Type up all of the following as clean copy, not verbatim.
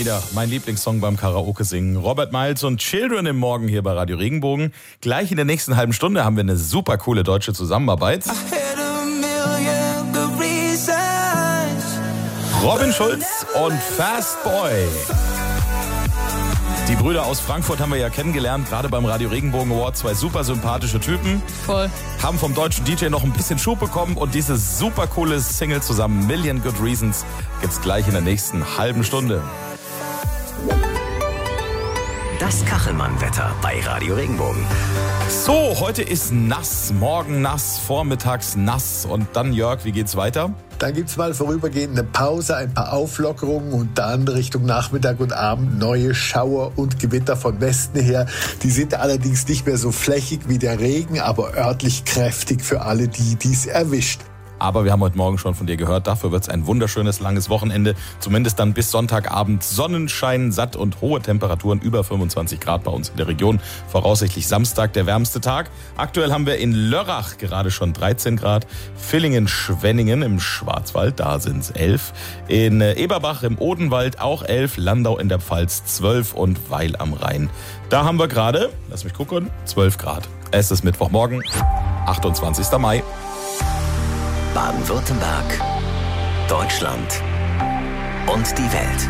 wieder mein Lieblingssong beim Karaoke singen. Robert Miles und Children im Morgen hier bei Radio Regenbogen. Gleich in der nächsten halben Stunde haben wir eine super coole deutsche Zusammenarbeit. Robin Schulz und Fast Boy. Die Brüder aus Frankfurt haben wir ja kennengelernt, gerade beim Radio Regenbogen Award. 2 super sympathische Typen. Voll. Haben vom deutschen DJ noch ein bisschen Schub bekommen und diese super coole Single zusammen, Million Good Reasons, gibt's gleich in der nächsten halben Stunde. Das Kachelmann-Wetter bei Radio Regenbogen. So, heute ist nass, morgen nass, vormittags nass und dann, Jörg, wie geht's weiter? Dann gibt's mal vorübergehend eine Pause, ein paar Auflockerungen und dann Richtung Nachmittag und Abend neue Schauer und Gewitter von Westen her. Die sind allerdings nicht mehr so flächig wie der Regen, aber örtlich kräftig für alle, die dies erwischt. Aber wir haben heute Morgen schon von dir gehört, dafür wird es ein wunderschönes, langes Wochenende. Zumindest dann bis Sonntagabend Sonnenschein, satt und hohe Temperaturen, über 25 Grad bei uns in der Region. Voraussichtlich Samstag der wärmste Tag. Aktuell haben wir in Lörrach gerade schon 13 Grad. Villingen-Schwenningen im Schwarzwald, da sind es 11. In Eberbach im Odenwald auch 11. Landau in der Pfalz 12 und Weil am Rhein. Da haben wir gerade, lass mich gucken, 12 Grad. Es ist Mittwochmorgen, 28. Mai. Baden-Württemberg, Deutschland und die Welt.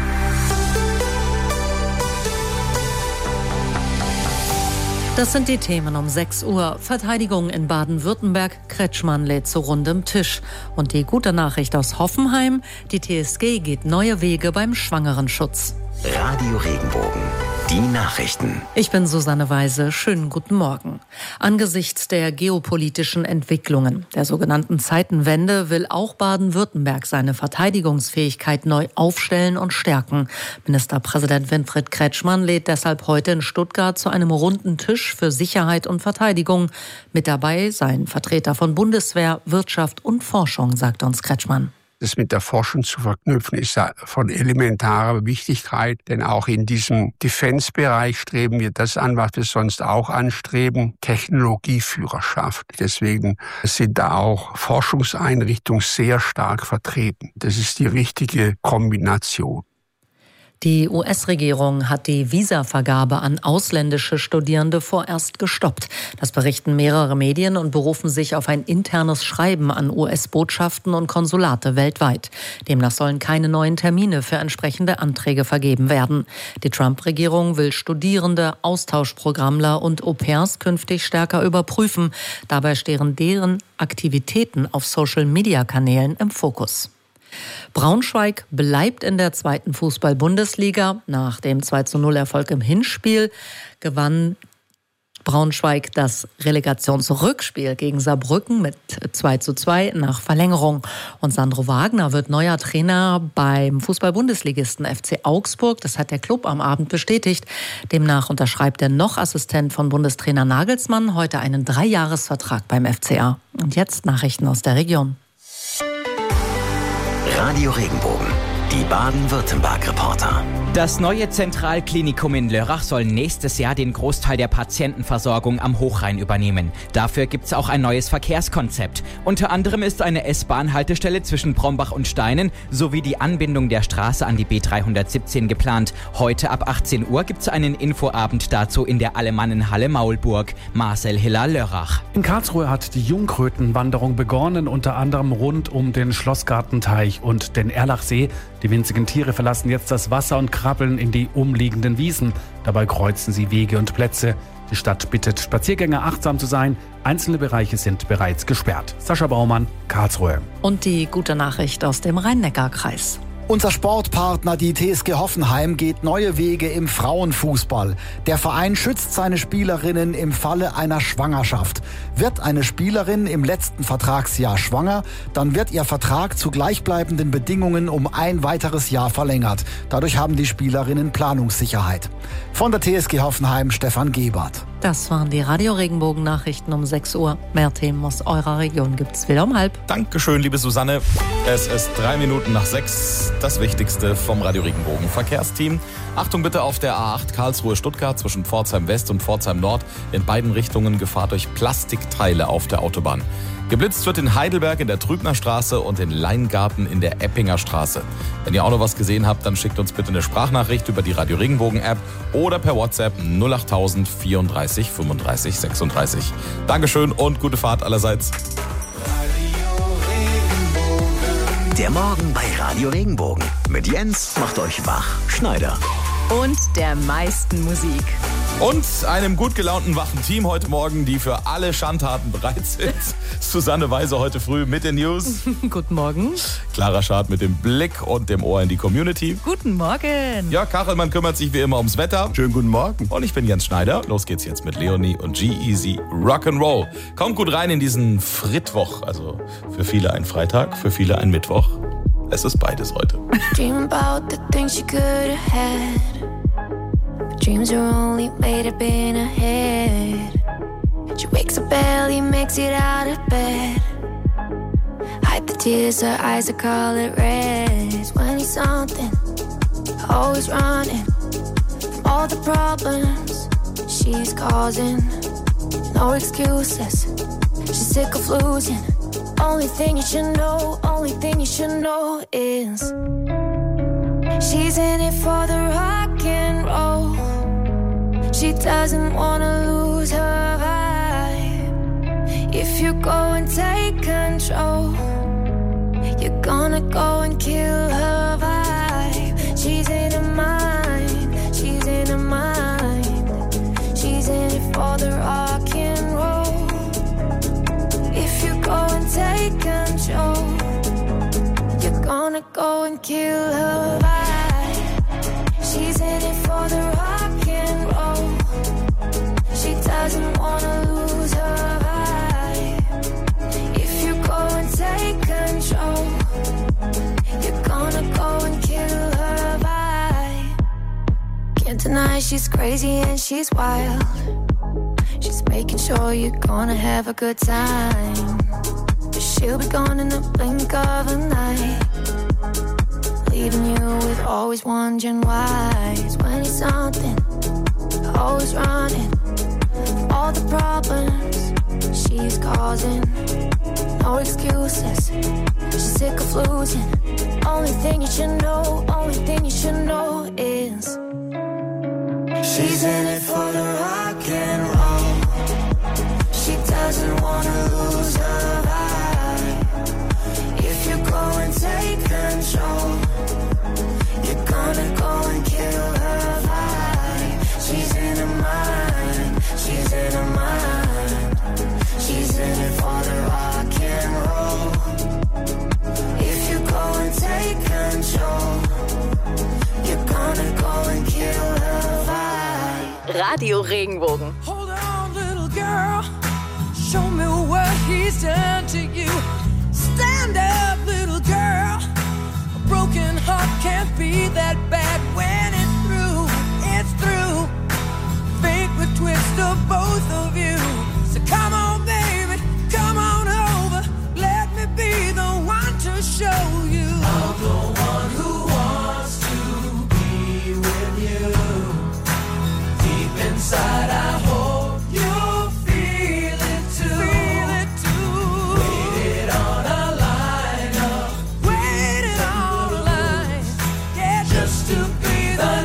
Das sind die Themen um 6 Uhr. Verteidigung in Baden-Württemberg, Kretschmann lädt zu rundem Tisch. Und die gute Nachricht aus Hoffenheim, die TSG geht neue Wege beim Schwangerenschutz. Radio Regenbogen. Die Nachrichten. Ich bin Susanne Weise. Schönen guten Morgen. Angesichts der geopolitischen Entwicklungen, der sogenannten Zeitenwende, will auch Baden-Württemberg seine Verteidigungsfähigkeit neu aufstellen und stärken. Ministerpräsident Winfried Kretschmann lädt deshalb heute in Stuttgart zu einem runden Tisch für Sicherheit und Verteidigung. Mit dabei seien Vertreter von Bundeswehr, Wirtschaft und Forschung, sagt uns Kretschmann. Das mit der Forschung zu verknüpfen, ist von elementarer Wichtigkeit, denn auch in diesem Defense-Bereich streben wir das an, was wir sonst auch anstreben, Technologieführerschaft. Deswegen sind da auch Forschungseinrichtungen sehr stark vertreten. Das ist die richtige Kombination. Die US-Regierung hat die Visavergabe an ausländische Studierende vorerst gestoppt. Das berichten mehrere Medien und berufen sich auf ein internes Schreiben an US-Botschaften und Konsulate weltweit. Demnach sollen keine neuen Termine für entsprechende Anträge vergeben werden. Die Trump-Regierung will Studierende, Austauschprogrammler und Au-pairs künftig stärker überprüfen. Dabei stehen deren Aktivitäten auf Social-Media-Kanälen im Fokus. Braunschweig bleibt in der 2. Fußball-Bundesliga. Nach dem 2:0-Erfolg im Hinspiel gewann Braunschweig das Relegationsrückspiel gegen Saarbrücken mit 2:2 nach Verlängerung. Und Sandro Wagner wird neuer Trainer beim Fußball-Bundesligisten FC Augsburg. Das hat der Club am Abend bestätigt. Demnach unterschreibt der noch Assistent von Bundestrainer Nagelsmann heute einen 3-Jahres-Vertrag beim FCA. Und jetzt Nachrichten aus der Region. Radio Regenbogen, die Baden-Württemberg-Reporter. Das neue Zentralklinikum in Lörrach soll nächstes Jahr den Großteil der Patientenversorgung am Hochrhein übernehmen. Dafür gibt es auch ein neues Verkehrskonzept. Unter anderem ist eine S-Bahn-Haltestelle zwischen Brombach und Steinen sowie die Anbindung der Straße an die B317 geplant. Heute ab 18 Uhr gibt es einen Infoabend dazu in der Alemannenhalle Maulburg. Marcel Hiller, Lörrach. In Karlsruhe hat die Jungkrötenwanderung begonnen, unter anderem rund um den Schlossgartenteich und den Erlachsee. Die winzigen Tiere verlassen jetzt das Wasser und krabbeln in die umliegenden Wiesen. Dabei kreuzen sie Wege und Plätze. Die Stadt bittet Spaziergänger, achtsam zu sein. Einzelne Bereiche sind bereits gesperrt. Sascha Baumann, Karlsruhe. Und die gute Nachricht aus dem Rhein-Neckar-Kreis. Unser Sportpartner, die TSG Hoffenheim, geht neue Wege im Frauenfußball. Der Verein schützt seine Spielerinnen im Falle einer Schwangerschaft. Wird eine Spielerin im letzten Vertragsjahr schwanger, dann wird ihr Vertrag zu gleichbleibenden Bedingungen um ein weiteres Jahr verlängert. Dadurch haben die Spielerinnen Planungssicherheit. Von der TSG Hoffenheim, Stefan Gebert. Das waren die Radio-Regenbogen-Nachrichten um 6 Uhr. Mehr Themen aus eurer Region gibt's wieder um 5:30. Dankeschön, liebe Susanne. Es ist 3 Minuten nach 6. Das Wichtigste vom Radio-Regenbogen-Verkehrsteam. Achtung bitte auf der A8 Karlsruhe-Stuttgart zwischen Pforzheim West und Pforzheim Nord. In beiden Richtungen Gefahr durch Plastikteile auf der Autobahn. Geblitzt wird in Heidelberg in der Trübnerstraße und in Leingarten in der Eppinger Straße. Wenn ihr auch noch was gesehen habt, dann schickt uns bitte eine Sprachnachricht über die Radio Regenbogen App oder per WhatsApp 08000 34 35 36. Dankeschön und gute Fahrt allerseits. Der Morgen bei Radio Regenbogen. Mit Jens macht euch wach, Schneider. Und der meisten Musik. Und einem gut gelaunten, wachen Team heute Morgen, die für alle Schandtaten bereit sind. Susanne Weise heute früh mit den News. Guten Morgen. Clara Schad mit dem Blick und dem Ohr in die Community. Guten Morgen. Jörg Kachelmann kümmert sich wie immer ums Wetter. Schönen guten Morgen. Und ich bin Jens Schneider. Los geht's jetzt mit Leonie und G-Eazy Rock'n'Roll. Kommt gut rein in diesen Frittwoch. Also für viele ein Freitag, für viele ein Mittwoch. Es ist beides heute. Dream about the things you could have had. Dreams are only made up in her head. She wakes up early, makes it out of bed. Hide the tears, her eyes are colored red. When he's something, always running from all the problems she's causing. No excuses, she's sick of losing. Only thing you should know, only thing you should know is she's in it for the rock and roll. She doesn't wanna lose her vibe. If you go and take control, you're gonna go and kill her vibe. She's in her mind, she's in her mind. She's in it for the rock and roll. If you go and take control, you're gonna go and kill her vibe. She's in it for the rock and roll. She doesn't wanna lose her vibe. If you go and take control, you're gonna go and kill her vibe. Can't deny she's crazy and she's wild. She's making sure you're gonna have a good time. But she'll be gone in the blink of an eye, leaving you with always wondering why. It's when he's something, always running from all the problems she's causing. No excuses, she's sick of losing. Only thing you should know, only thing you should know is she's in it for the rock and roll. She doesn't wanna lose her vibe. If you go and take control, you're gonna go and kill her vibe. She's in her mind, she's in her mind. She's in it for the rock and roll. If you go and take control, you're gonna go and kill her vibe. Radio Regenbogen. Hold on, little girl. Show me what he's done to you. Stand up, little girl. A broken heart can't be that bad when it's through. It's through. Fate would twist of both of you. So come on, baby, come on over. Let me be the one to show you. I'm the one who wants to be with you. Deep inside, I hope you'll feel it too. Feel it too. Waited on a line up. Waited on a line. Yeah, just to be the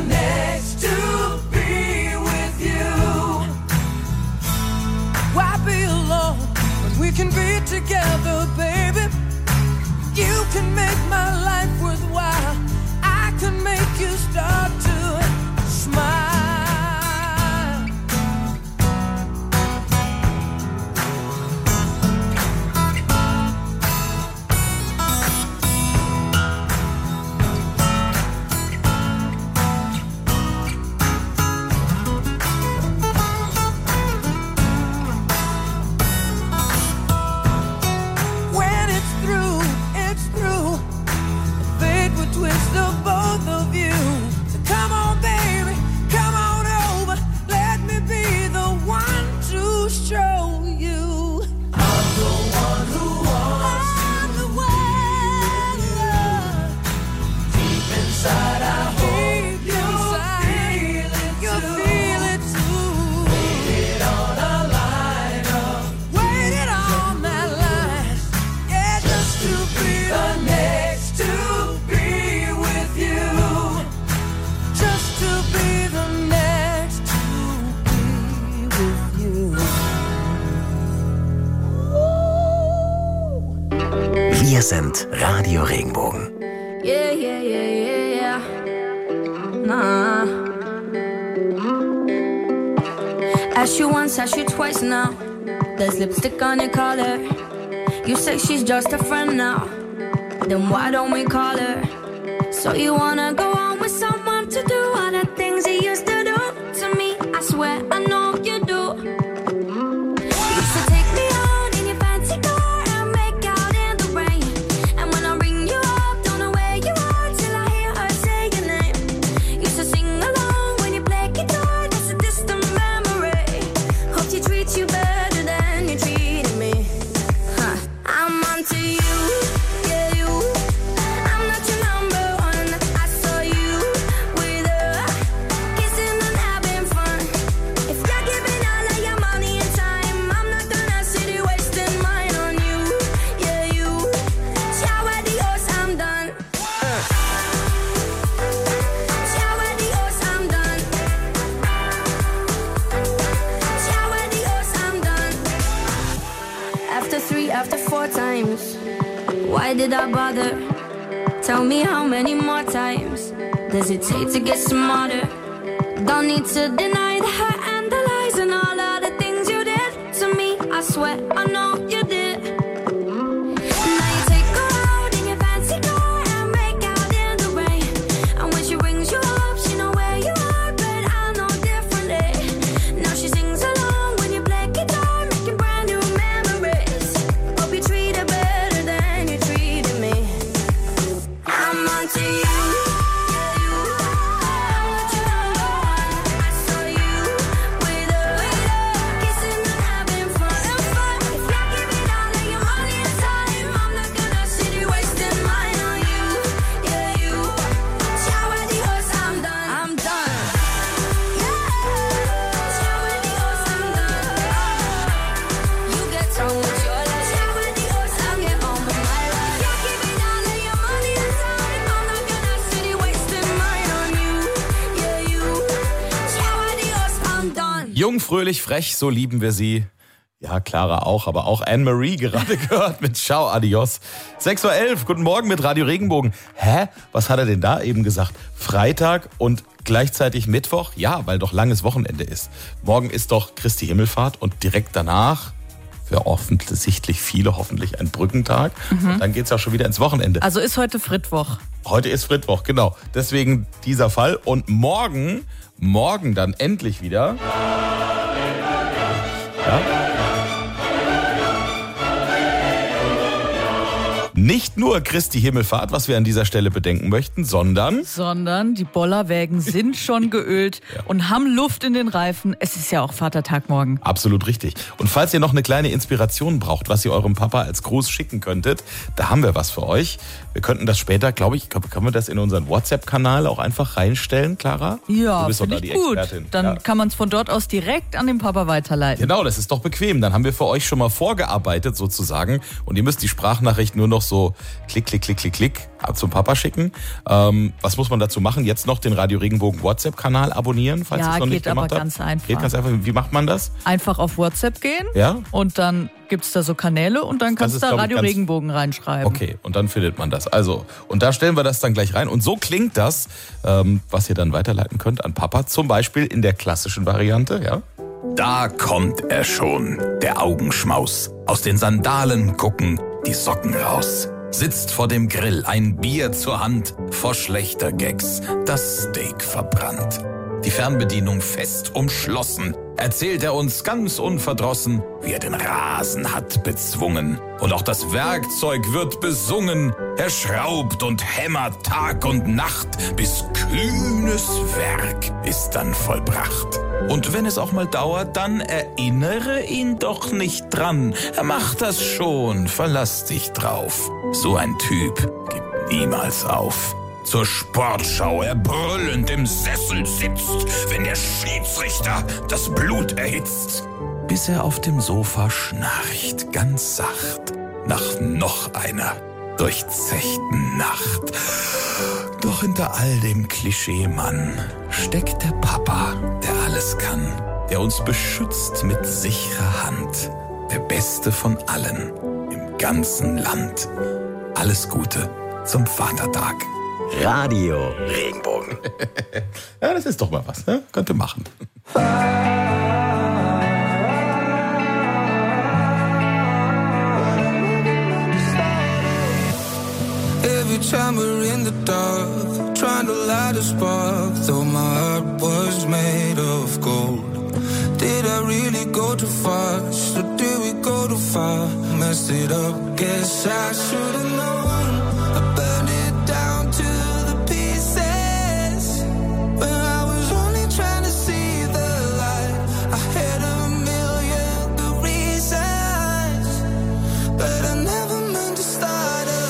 Wir sind Radio Regenbogen. Yeah, yeah, yeah, yeah, yeah. Nah. Asked you once, asked you twice now. There's lipstick on your collar. You say she's just a friend now. Then why don't we call her? So you wanna go on with someone to do all the things you used to do to me? I swear I know you do. Used to take me out in your fancy car and make out in the rain. And when I ring you up, don't know where you are till I hear her say your name. Used to sing along when you play guitar, that's a distant memory. Hope she treats you better than you treated me. Huh. I'm onto you. After 4 times, why did I bother? Tell me how many more times does it take to get smarter? Don't need to deny the hurt and the lies and all of the things you did to me. I swear I know you did. Now you take her out in your fancy car and make out in the rain. And when she rings you up, she know where you are, but I know differently. Now she sings along when you play guitar, making brand new memories. Hope you treat her better than you treated me. I'm onto you. Jung, fröhlich, frech, so lieben wir sie. Ja, Clara auch, aber auch Anne-Marie gerade gehört mit Ciao, Adios. 6.11 Uhr, guten Morgen mit Radio Regenbogen. Hä? Was hat er denn da eben gesagt? Freitag und gleichzeitig Mittwoch? Ja, weil doch langes Wochenende ist. Morgen ist doch Christi Himmelfahrt und direkt danach, für offensichtlich viele hoffentlich ein Brückentag. Und dann geht's auch schon wieder ins Wochenende. Also ist heute Frittwoch. Heute ist Frittwoch, genau. Deswegen dieser Fall. Und morgen dann endlich wieder. Ja. Nicht nur Christi Himmelfahrt, was wir an dieser Stelle bedenken möchten, sondern die Bollerwägen sind schon geölt und haben Luft in den Reifen. Es ist ja auch Vatertag morgen. Absolut richtig. Und falls ihr noch eine kleine Inspiration braucht, was ihr eurem Papa als Gruß schicken könntet, da haben wir was für euch. Wir könnten das später, glaube ich, können wir das in unseren WhatsApp-Kanal auch einfach reinstellen, Clara? Ja, du bist finde doch da ich die gut. Expertin. Dann kann man es von dort aus direkt an den Papa weiterleiten. Genau, das ist doch bequem. Dann haben wir für euch schon mal vorgearbeitet sozusagen und ihr müsst die Sprachnachricht nur noch so klick zum Papa schicken. Was muss man dazu machen? Jetzt noch den Radio Regenbogen WhatsApp-Kanal abonnieren, falls ihr es noch nicht gemacht habt. Ja, geht aber ganz einfach. Geht ganz einfach. Wie macht man das? Einfach auf WhatsApp gehen und dann gibt's da so Kanäle und dann kannst du da Radio Regenbogen reinschreiben. Okay, und dann findet man das. Also, und da stellen wir das dann gleich rein. Und so klingt das, was ihr dann weiterleiten könnt an Papa, zum Beispiel in der klassischen Variante, ja? Da kommt er schon, der Augenschmaus. Aus den Sandalen gucken die Socken raus. Sitzt vor dem Grill, ein Bier zur Hand, vor schlechter Gags, das Steak verbrannt. Die Fernbedienung fest umschlossen, erzählt er uns ganz unverdrossen, wie er den Rasen hat bezwungen. Und auch das Werkzeug wird besungen. Er schraubt und hämmert Tag und Nacht, bis kühnes Werk ist dann vollbracht. Und wenn es auch mal dauert, dann erinnere ihn doch nicht dran. Er macht das schon, verlass dich drauf. So ein Typ gibt niemals auf. Zur Sportschau er brüllend im Sessel sitzt, wenn der Schiedsrichter das Blut erhitzt. Bis er auf dem Sofa schnarcht, ganz sacht, nach noch einer durchzechten Nacht. Doch hinter all dem Klischee-Mann steckt der Papa, der alles kann, der uns beschützt mit sicherer Hand, der Beste von allen im ganzen Land. alles Gute zum Vatertag. Radio Regenbogen. Ja, das ist doch mal was, ne? Könnt ihr machen. Every time we're in the dark, trying to light a spark, though my heart was made of gold. Did I really go too fast, or did we go too far? Messed it up, guess I should've known. I burned it down to the pieces, when I was only trying to see the light. I had a million good reasons, but I never meant to start a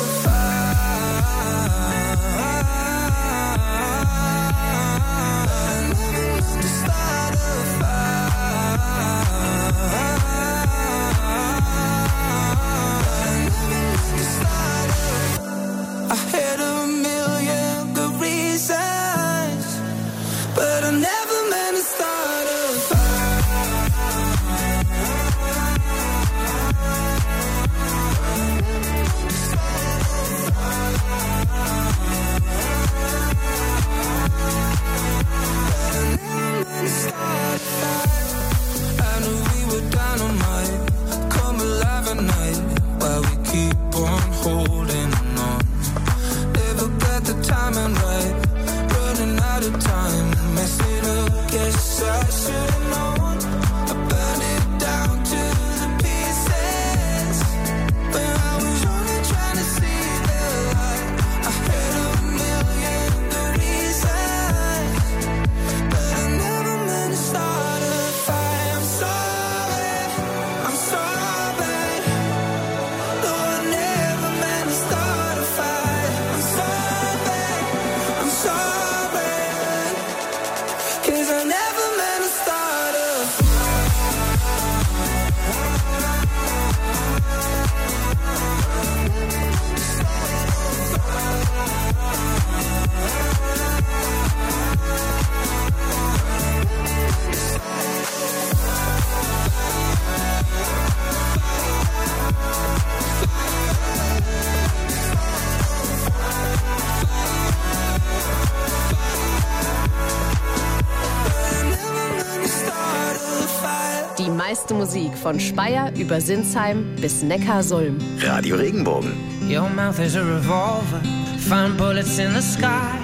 Die meiste Musik von Speyer über Sinsheim bis Neckarsulm. Radio Regenbogen. Your mouth is a revolver, find bullets in the sky.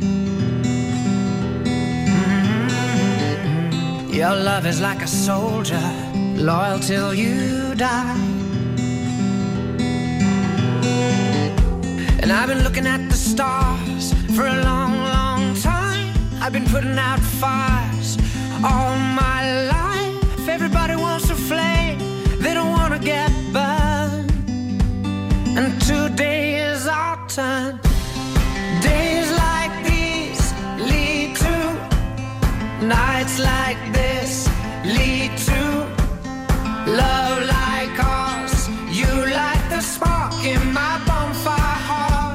Your love is like a soldier, loyal till you die. And I've been looking at the stars for a long, long time. I've been putting out fires all my life. Everybody wants a flame, they don't wanna get burned. And today is our turn. Days like these lead to nights like this, lead to love like ours. You light the spark in my bonfire heart.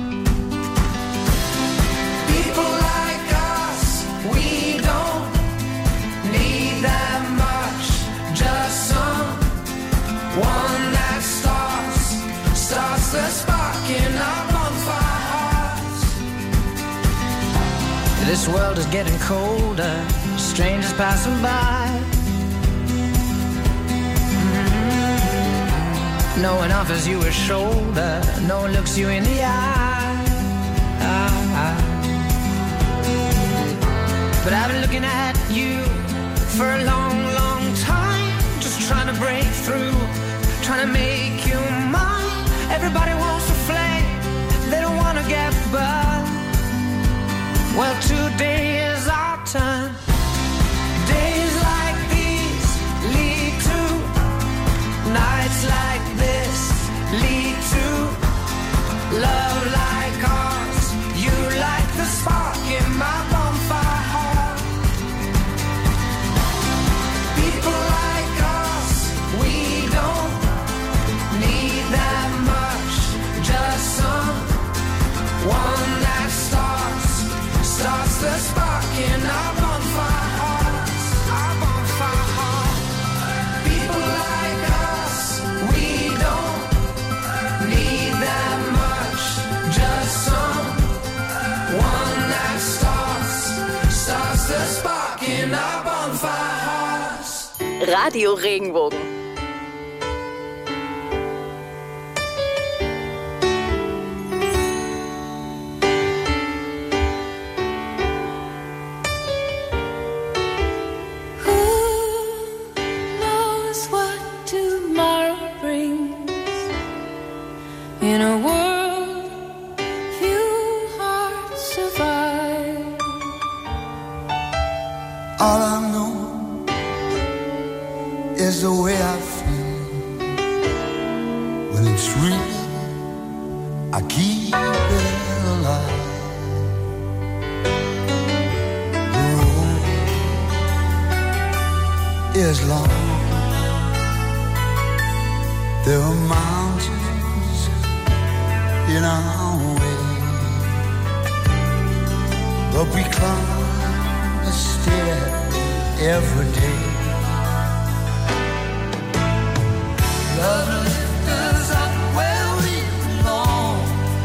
People like us, we don't need that much. Just someone that starts the spark in our bonfire hearts. This world is getting colder, strangers passing by. No one offers you a shoulder, no one looks you in the eye. But I've been looking at you for a long, long time, just trying to break through, trying to make you mine. Everybody wants a flame, they don't want to get burned. Well, today is our turn. Days like these lead to nights like this, lead to love like ours. You light the spark in my bonfire heart. Radio Regenbogen. In a world few hearts survive. All I know is the way I feel. When it's real, I keep it alive. The road is long. There are mountains in our way, but we climb a stair every day. Love lifts us up where we belong,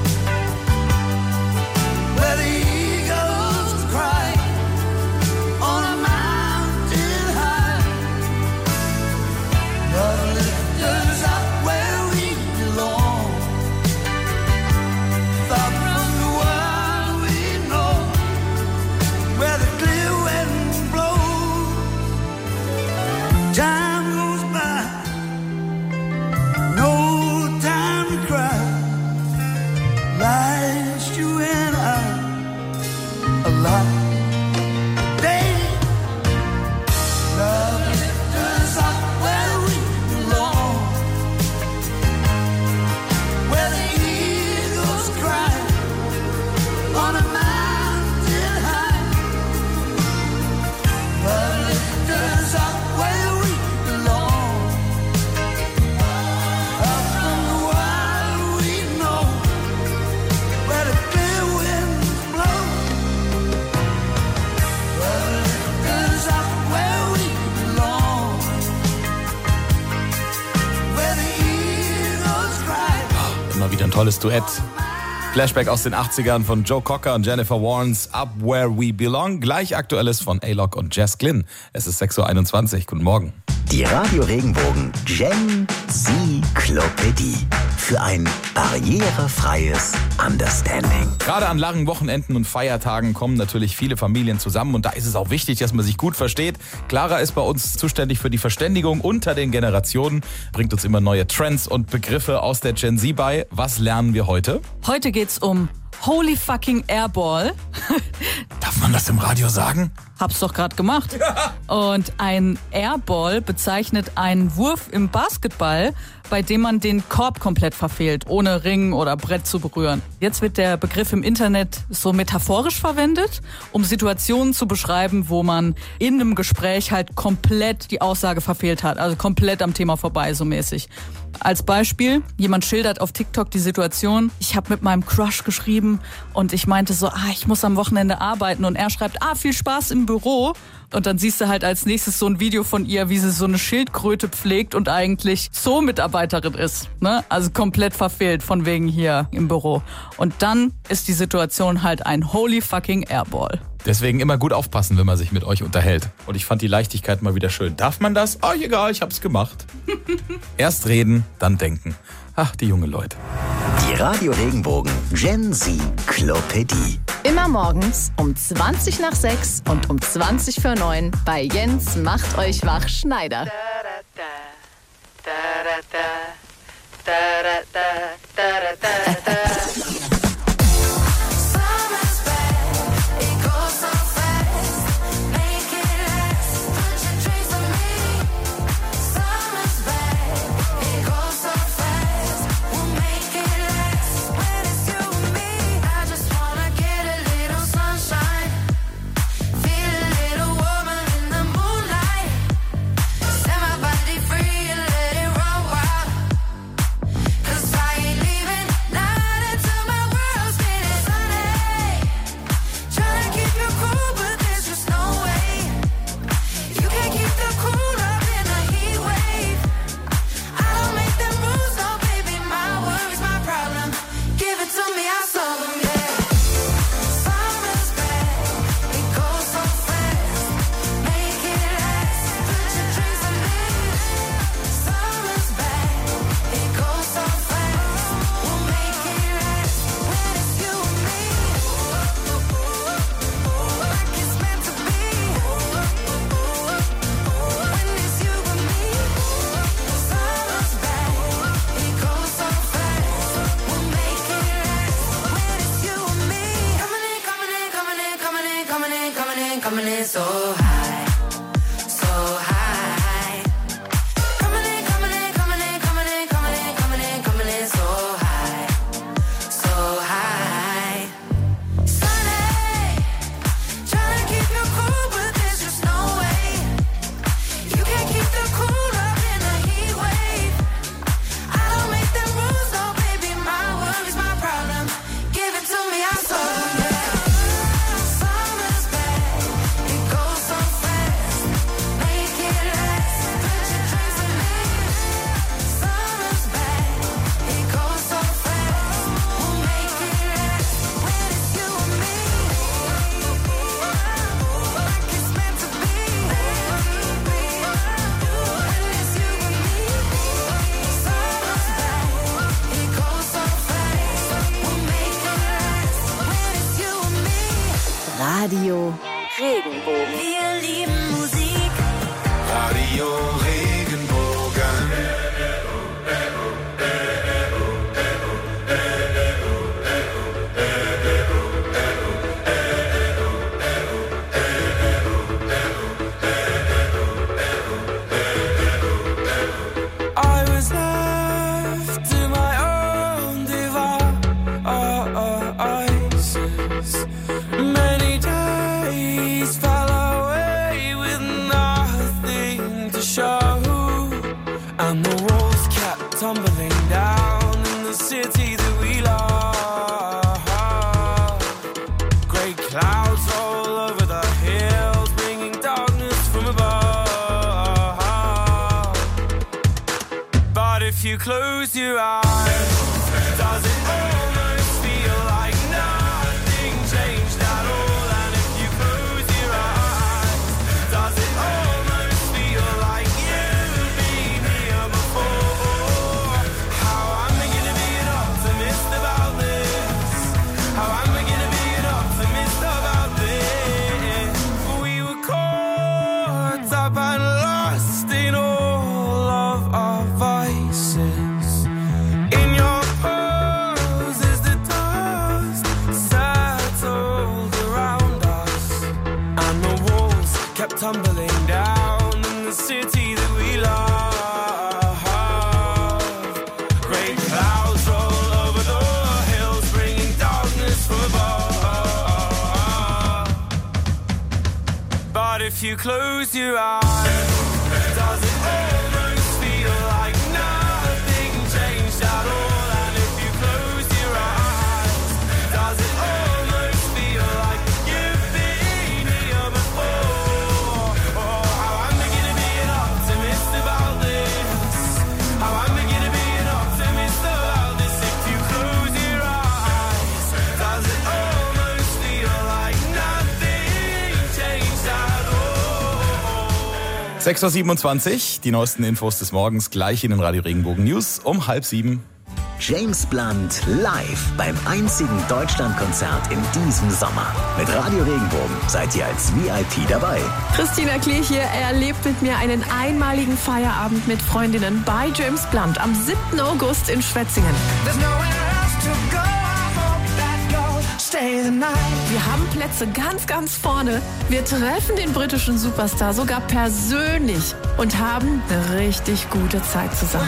where the eagles cry on a mountain high. Love lifts us up where we belong. Time goes by, no time to cry. Life's you and I alive. Today, love lifts us up where we belong, where the eagles cry on a mountain high. Love lifts us up. Wieder ein tolles Duett. Flashback aus den 80ern von Joe Cocker und Jennifer Warnes, Up Where We Belong. Gleich Aktuelles von A-Lock und Jess Glynn. Es ist 6:21 Uhr. Guten Morgen. Die Radio Regenbogen Gen-Z-Klopädie. Für ein barrierefreies Understanding. Gerade an langen Wochenenden und Feiertagen kommen natürlich viele Familien zusammen und da ist es auch wichtig, dass man sich gut versteht. Clara ist bei uns zuständig für die Verständigung unter den Generationen, bringt uns immer neue Trends und Begriffe aus der Gen Z bei. Was lernen wir heute? Heute geht's um Holy fucking Airball. Darf man das im Radio sagen? Hab's doch gerade gemacht. Und ein Airball bezeichnet einen Wurf im Basketball, bei dem man den Korb komplett verfehlt, ohne Ring oder Brett zu berühren. Jetzt wird der Begriff im Internet so metaphorisch verwendet, um Situationen zu beschreiben, wo man in einem Gespräch halt komplett die Aussage verfehlt hat, also komplett am Thema vorbei, so mäßig. Als Beispiel, jemand schildert auf TikTok die Situation, ich habe mit meinem Crush geschrieben und ich meinte so, ich muss am Wochenende arbeiten und er schreibt, viel Spaß im Büro. Und dann siehst du halt als nächstes so ein Video von ihr, wie sie so eine Schildkröte pflegt und eigentlich Zoo-Mitarbeiterin ist. Ne? Also komplett verfehlt von wegen hier im Büro. Und dann ist die Situation halt ein holy fucking Airball. Deswegen immer gut aufpassen, wenn man sich mit euch unterhält. Und ich fand die Leichtigkeit mal wieder schön. Darf man das? Egal, ich hab's gemacht. Erst reden, dann denken. Ach, die jungen Leute. Die Radio Regenbogen Gen-Z-Klopädie. Immer morgens um 6:20 und um 8:20 bei Jens macht euch wach Schneider. Set my body free and let it run wild. if you close your eyes, does it almost feel like nothing changed at all? And if you close your eyes, does it almost feel like you've been here before? How am I gonna be an optimist about this? How am I gonna be an optimist about this? We were caught up and lost in all of our vices. In your poses the dust settled around us, and the walls kept tumbling down in the city that we love. Great clouds roll over the hills, bringing darkness from above. But if you close your eyes, does it almost feel like nothing changed at all? And if you close your eyes, does it almost feel like you've been here before? Oh, how am I gonna be an optimist about this? How am I gonna be an optimist about this? If you close your eyes, does it almost feel like nothing changed at all? 6.27 Uhr, die neuesten Infos des Morgens gleich in den Radio Regenbogen News um 6:30. James Blunt live beim einzigen Deutschlandkonzert in diesem Sommer. Mit Radio Regenbogen seid ihr als VIP dabei. Christina Klee hier erlebt mit mir einen einmaligen Feierabend mit Freundinnen bei James Blunt am 7. August in Schwetzingen. Wir haben Plätze ganz vorne. Wir treffen den britischen Superstar sogar persönlich und haben eine richtig gute Zeit zusammen.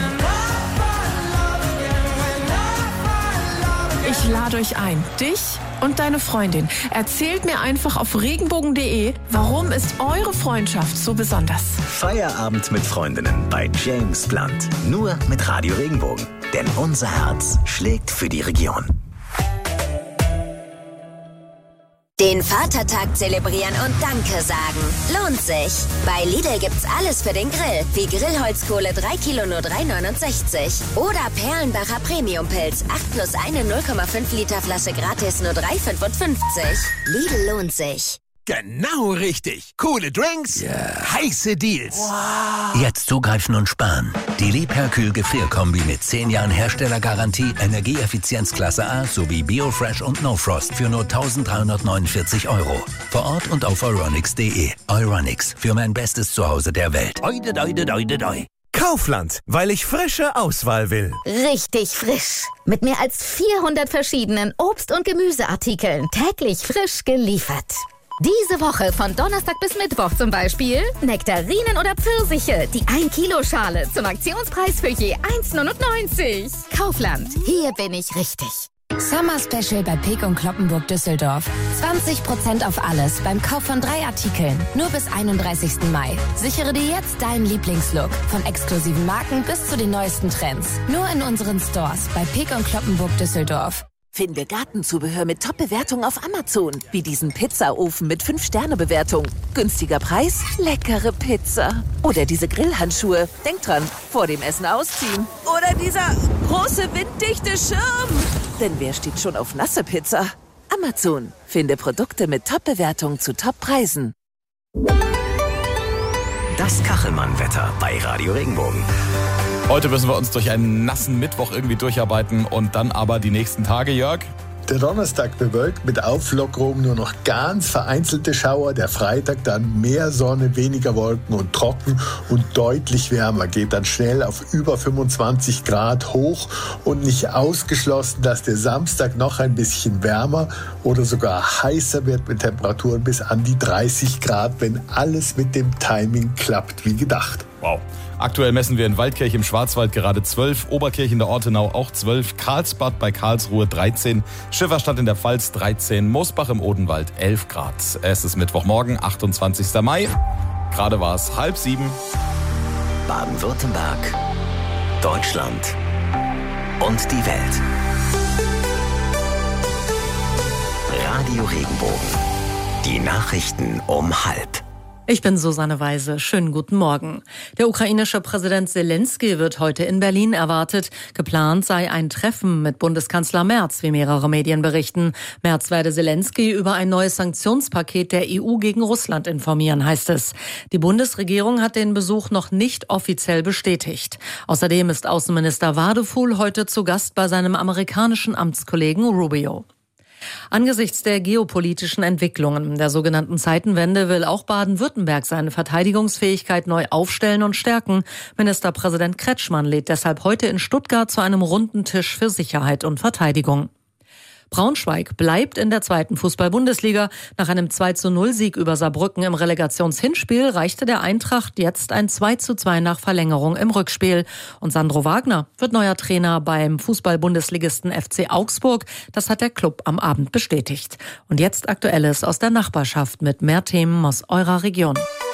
Ich lade euch ein, dich und deine Freundin. Erzählt mir einfach auf regenbogen.de, warum ist eure Freundschaft so besonders? Feierabend mit Freundinnen bei James Blunt. Nur mit Radio Regenbogen. Denn unser Herz schlägt für die Region. Den Vatertag zelebrieren und Danke sagen. Lohnt sich. Bei Lidl gibt's alles für den Grill. Wie Grillholzkohle 3 Kilo nur 3,69. Oder Perlenbacher Premiumpilz 8+1 0,5 Liter Flasche gratis nur 3,55. Lidl lohnt sich. Genau richtig. Coole Drinks, heiße Deals. Wow. Jetzt zugreifen und sparen. Die Liebherr-Kühl-Gefrierkombi mit 10 Jahren Herstellergarantie, Energieeffizienzklasse A sowie Biofresh und No Frost für nur 1.349 €. Vor Ort und auf euronics.de. Euronics, für mein bestes Zuhause der Welt. Oide, doide, doide, doi. Kaufland, weil ich frische Auswahl will. Richtig frisch. Mit mehr als 400 verschiedenen Obst- und Gemüseartikeln. Täglich frisch geliefert. Diese Woche von Donnerstag bis Mittwoch zum Beispiel Nektarinen oder Pfirsiche, die 1-Kilo-Schale zum Aktionspreis für je 1,99 €. Kaufland, hier bin ich richtig. Summer Special bei Peek & Cloppenburg Düsseldorf. 20% auf alles beim Kauf von 3 Artikeln. Nur bis 31. Mai. Sichere dir jetzt deinen Lieblingslook. Von exklusiven Marken bis zu den neuesten Trends. Nur in unseren Stores bei Peek & Cloppenburg Düsseldorf. Finde Gartenzubehör mit Top-Bewertung auf Amazon. Wie diesen Pizzaofen mit 5-Sterne-Bewertung. Günstiger Preis, leckere Pizza. Oder diese Grillhandschuhe. Denk dran, vor dem Essen ausziehen. Oder dieser große winddichte Schirm. Denn wer steht schon auf nasse Pizza? Amazon. Finde Produkte mit Top-Bewertung zu Top-Preisen. Das Kachelmann-Wetter bei Radio Regenbogen. Heute müssen wir uns durch einen nassen Mittwoch irgendwie durcharbeiten und dann aber die nächsten Tage, Jörg. Der Donnerstag bewölkt mit Auflockerung, nur noch ganz vereinzelte Schauer. Der Freitag dann mehr Sonne, weniger Wolken und trocken und deutlich wärmer. Geht dann schnell auf über 25 Grad hoch und nicht ausgeschlossen, dass der Samstag noch ein bisschen wärmer oder sogar heißer wird mit Temperaturen bis an die 30 Grad, wenn alles mit dem Timing klappt wie gedacht. Wow. Aktuell messen wir in Waldkirch im Schwarzwald gerade 12, Oberkirch in der Ortenau auch 12, Karlsbad bei Karlsruhe 13, Schifferstadt in der Pfalz 13, Moosbach im Odenwald 11 Grad. Es ist Mittwochmorgen, 28. Mai. Gerade war es 6:30. Baden-Württemberg, Deutschland und die Welt. Radio Regenbogen. Die Nachrichten um 6:30. Ich bin Susanne Weise. Schönen guten Morgen. Der ukrainische Präsident Zelensky wird heute in Berlin erwartet. Geplant sei ein Treffen mit Bundeskanzler Merz, wie mehrere Medien berichten. Merz werde Zelensky über ein neues Sanktionspaket der EU gegen Russland informieren, heißt es. Die Bundesregierung hat den Besuch noch nicht offiziell bestätigt. Außerdem ist Außenminister Wadefuhl heute zu Gast bei seinem amerikanischen Amtskollegen Rubio. Angesichts der geopolitischen Entwicklungen der sogenannten Zeitenwende will auch Baden-Württemberg seine Verteidigungsfähigkeit neu aufstellen und stärken. Ministerpräsident Kretschmann lädt deshalb heute in Stuttgart zu einem runden Tisch für Sicherheit und Verteidigung. Braunschweig bleibt in der zweiten Fußball-Bundesliga. Nach einem 2:0-Sieg über Saarbrücken im Relegationshinspiel reichte der Eintracht jetzt ein 2:2 nach Verlängerung im Rückspiel. Und Sandro Wagner wird neuer Trainer beim Fußball-Bundesligisten FC Augsburg. Das hat der Club am Abend bestätigt. Und jetzt Aktuelles aus der Nachbarschaft mit mehr Themen aus eurer Region.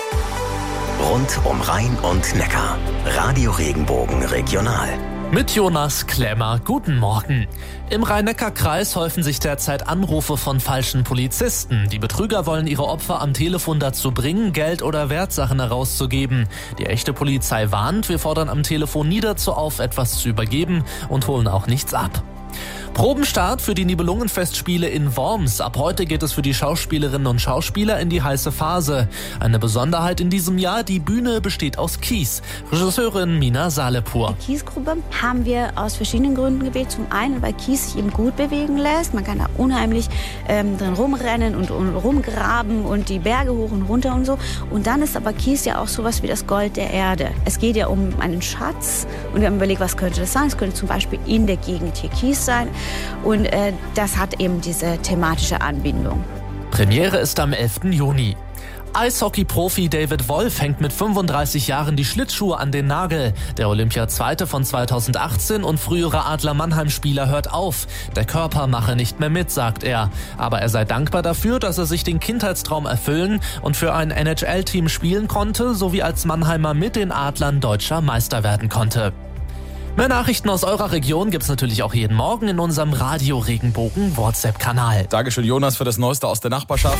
Rund um Rhein und Neckar. Radio Regenbogen Regional. Mit Jonas Klemmer, guten Morgen. Im Rhein-Neckar-Kreis häufen sich derzeit Anrufe von falschen Polizisten. Die Betrüger wollen ihre Opfer am Telefon dazu bringen, Geld oder Wertsachen herauszugeben. Die echte Polizei warnt, wir fordern am Telefon nie dazu auf, etwas zu übergeben und holen auch nichts ab. Probenstart für die Nibelungenfestspiele in Worms. Ab heute geht es für die Schauspielerinnen und Schauspieler in die heiße Phase. Eine Besonderheit in diesem Jahr, die Bühne besteht aus Kies. Regisseurin Mina Salepur. Die Kiesgruppe haben wir aus verschiedenen Gründen gewählt. Zum einen, weil Kies sich eben gut bewegen lässt. Man kann da unheimlich drin rumrennen und rumgraben und die Berge hoch und runter und so. Und dann ist aber Kies ja auch sowas wie das Gold der Erde. Es geht ja um einen Schatz und wir haben überlegt, was könnte das sein? Es könnte zum Beispiel in der Gegend hier Kies sein. Und das hat eben diese thematische Anbindung. Premiere ist am 11. Juni. Eishockey-Profi David Wolf hängt mit 35 Jahren die Schlittschuhe an den Nagel. Der Olympia-Zweite von 2018 und frühere Adler-Mannheim-Spieler hört auf. Der Körper mache nicht mehr mit, sagt er. Aber er sei dankbar dafür, dass er sich den Kindheitstraum erfüllen und für ein NHL-Team spielen konnte, sowie als Mannheimer mit den Adlern deutscher Meister werden konnte. Mehr Nachrichten aus eurer Region gibt's natürlich auch jeden Morgen in unserem Radio Regenbogen WhatsApp-Kanal. Dankeschön, Jonas, für das Neueste aus der Nachbarschaft.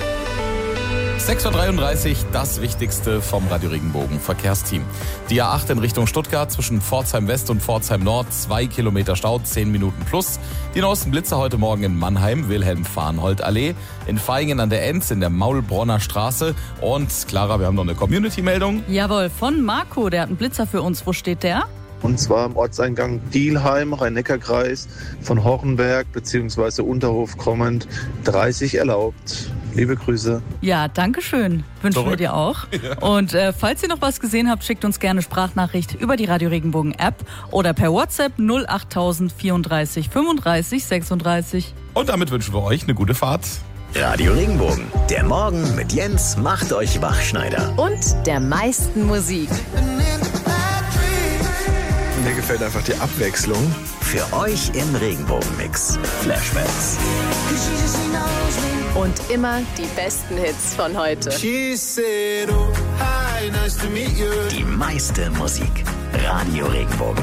6:33 Uhr, das Wichtigste vom Radio Regenbogen Verkehrsteam. Die A8 in Richtung Stuttgart zwischen Pforzheim West und Pforzheim Nord, 2 Kilometer Stau, 10 Minuten plus. Die neuesten Blitzer heute Morgen in Mannheim, Wilhelm-Farnhold-Allee, in Vaihingen an der Enz, in der Maulbronner Straße. Und Clara, wir haben noch eine Community-Meldung. Jawohl, von Marco, der hat einen Blitzer für uns. Wo steht der? Und zwar im Ortseingang Dielheim, Rhein-Neckar-Kreis, von Hochenberg bzw. Unterhof kommend, 30 erlaubt. Liebe Grüße. Ja, danke schön. Wünschen wir dir auch. Ja. Und falls ihr noch was gesehen habt, schickt uns gerne Sprachnachricht über die Radio Regenbogen App oder per WhatsApp 08000 34 35 36. Und damit wünschen wir euch eine gute Fahrt. Radio Regenbogen, der Morgen mit Jens macht euch Wachschneider. Und der meisten Musik. Mir gefällt einfach die Abwechslung. Für euch im Regenbogen-Mix. Flashbacks. Und immer die besten Hits von heute. Die meiste Musik. Radio Regenbogen.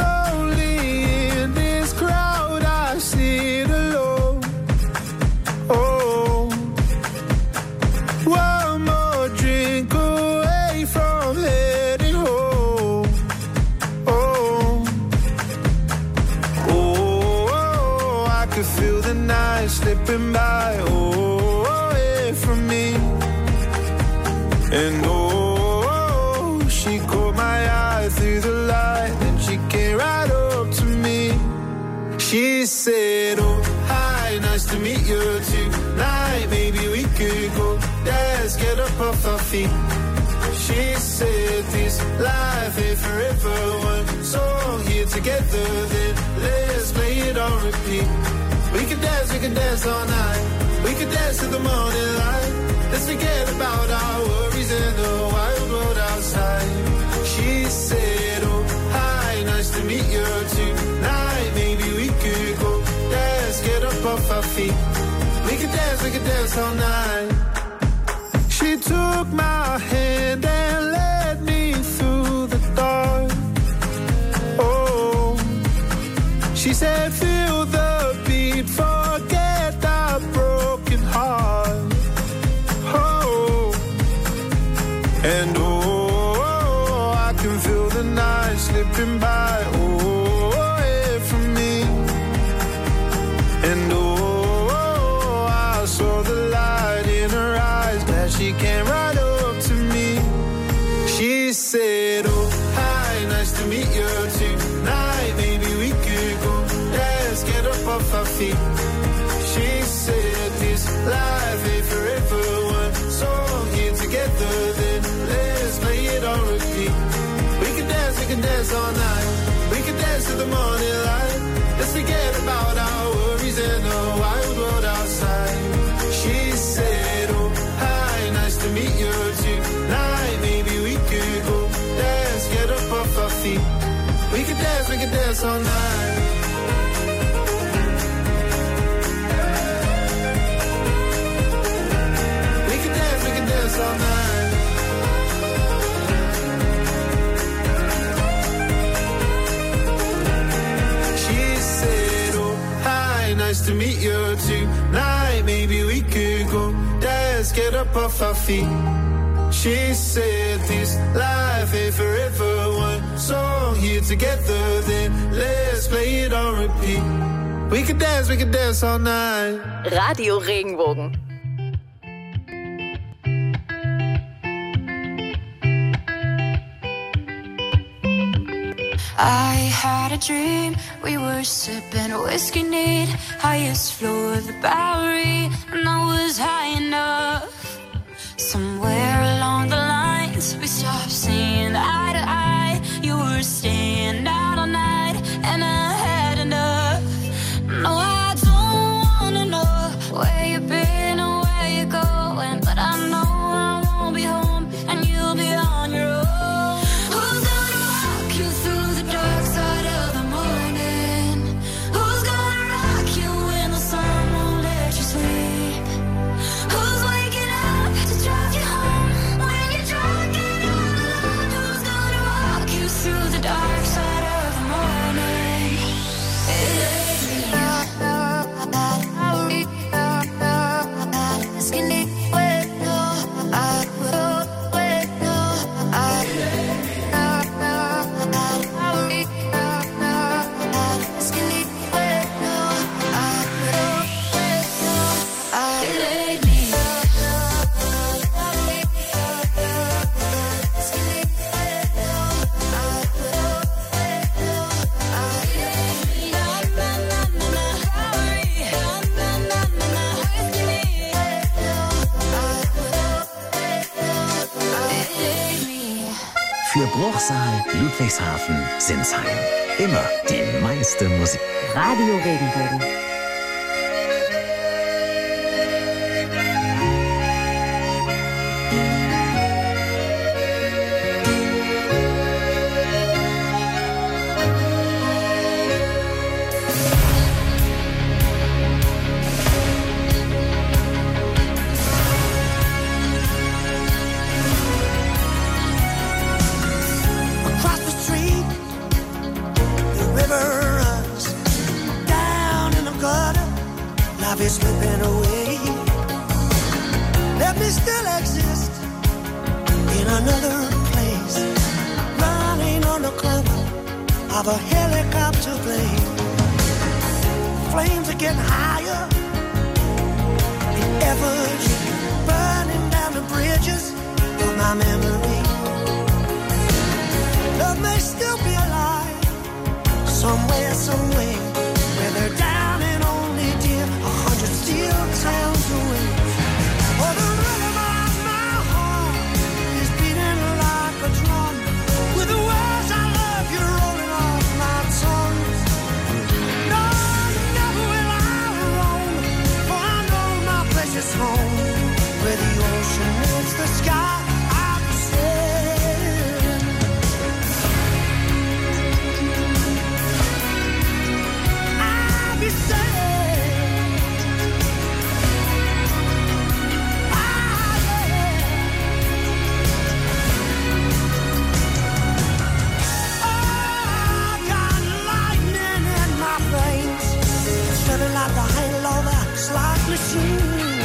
Slipping by, away from me. And she caught my eye through the light, and she came right up to me. She said, oh, hi, nice to meet you tonight. Maybe we could go dance, get up off our feet. She said this life ain't forever. One song here together, then let's play it on repeat. We can dance all night. We can dance till the morning light. Let's forget about our worries and the wild world outside. She said, oh, hi, nice to meet you tonight. Maybe we could go dance, get up off our feet. We can dance all night. She took my hand and led me through the dark. Oh, she said, feel the beat, forget the broken heart. Oh, slipping by, away from me. And I saw the light in her eyes, glad she came right up to me. She said, oh, hi, nice to meet you tonight. Maybe we could go, let's get up off our feet. She said, this life ain't forever, one song here together, then let's play it on repeat. We can dance all night. We can dance to the morning light. Let's forget about our worries and the wild world outside. She said, oh, hi, nice to meet you tonight. Maybe we could go dance, get up off our feet. We can dance all night. We can dance all night. She said, oh, hi, nice to meet you tonight. Maybe we could go dance, get up off our feet. She said, this life ain't forever, one song here together, then let's play it on repeat. We can dance all night. Radio Regenbogen. I had a dream, we were sipping whiskey neat, highest floor of the Bowery, and I was high enough. Somewhere along the lines, we stopped seeing eye to eye. You were staying out all night, and I had enough. No, I don't wanna know where you've been or where you're going, but I know I won't be home, and you'll be on your own. Who's gonna walk you through the dark side of the morning? Who's gonna rock you when the sun won't let you sleep? Who's waking up to drive you home when you're drunk and all alone? Who's gonna walk you through the dark side of the morning? Für Bruchsal, Ludwigshafen, Sinsheim. Immer die meiste Musik. Radio Regenbogen. Is slipping away. Let me still exist in another place, running on the cover of a helicopter plane. Flames are getting higher, the efforts burning down the bridges of my memory. Love may still be alive somewhere, somewhere, where they're down and only dear 100 steel towns away. Oh, the rhythm of my heart is beating like a drum, with the words I love you rolling off my tongue. No, never will I roam, for I know my place is home, where the ocean meets the sky. I'll be sailing. I'll be sailing. Like a halo that's like machine.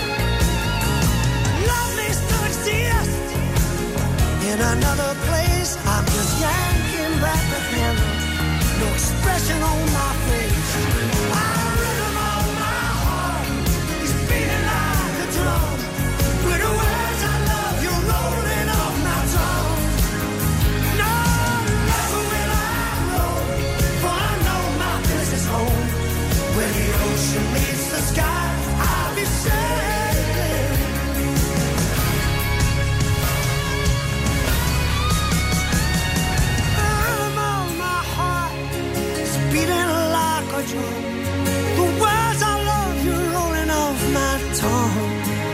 Love me still exist in another place. I'm just yanking that could handle no expression on my face. Rhythm of my heart is beating like a drum. With the words I love you rolling off my tongue. No, never will I roam, for I know my place is home. Where the ocean meets the sky, I'll be sailing. Rhythm of my heart is beating like a drum. The words I love you rolling off my tongue.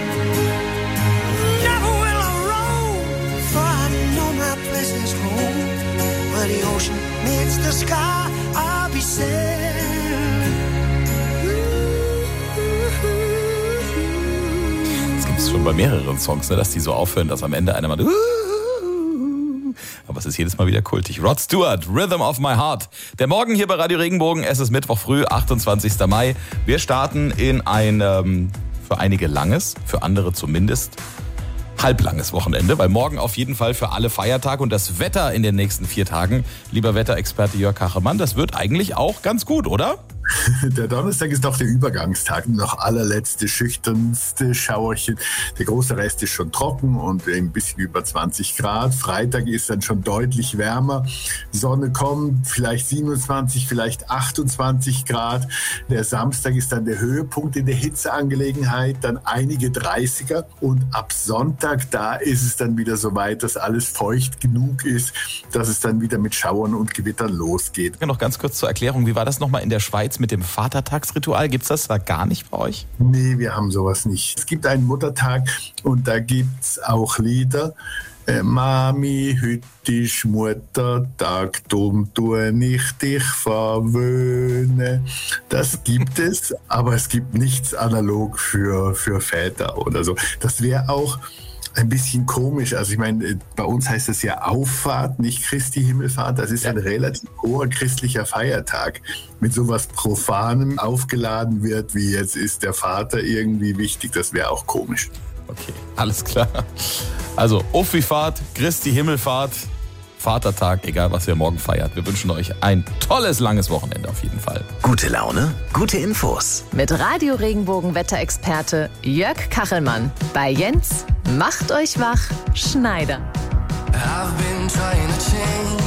Never will I roam, for I know my place is home. Where the ocean meets the sky, I'll be sailing. Das gibt es schon bei mehreren Songs, ne, dass die so aufhören, dass am Ende einer mal... Aber es ist jedes Mal wieder kultig. Rod Stewart, Rhythm of My Heart. Der Morgen hier bei Radio Regenbogen. Es ist Mittwoch früh, 28. Mai. Wir starten in ein für einige langes, für andere zumindest halblanges Wochenende, weil morgen auf jeden Fall für alle Feiertag und das Wetter in den nächsten 4 Tagen, lieber Wetterexperte Jörg Kachelmann, das wird eigentlich auch ganz gut, oder? Der Donnerstag ist noch der Übergangstag, noch allerletzte, schüchternste Schauerchen. Der große Rest ist schon trocken und ein bisschen über 20 Grad. Freitag ist dann schon deutlich wärmer. Sonne kommt, vielleicht 27, vielleicht 28 Grad. Der Samstag ist dann der Höhepunkt in der Hitzeangelegenheit, dann einige 30er. Und ab Sonntag, da ist es dann wieder so weit, dass alles feucht genug ist, dass es dann wieder mit Schauern und Gewittern losgeht. Ja, noch ganz kurz zur Erklärung, wie war das nochmal in der Schweiz mit dem Vatertagsritual? Gibt es das da gar nicht bei euch? Nee, wir haben sowas nicht. Es gibt einen Muttertag und da gibt es auch Lieder. Mami, heute ist Muttertag, drum tue ich dich verwöhnen. Das gibt es, aber es gibt nichts analog für Väter oder so. Das wäre auch ein bisschen komisch. Also ich meine, bei uns heißt das ja Auffahrt, nicht Christi Himmelfahrt. Das ist ein relativ hoher christlicher Feiertag. Mit sowas Profanem aufgeladen wird, wie jetzt ist der Vater irgendwie wichtig. Das wäre auch komisch. Okay, alles klar. Also Ophifahrt, Christi Himmelfahrt, Vatertag, egal was ihr morgen feiert. Wir wünschen euch ein tolles, langes Wochenende auf jeden Fall. Gute Laune, gute Infos. Mit Radio Regenbogen Wetterexperte Jörg Kachelmann. Bei Jens macht euch wach, Schneider. I've been trying to change,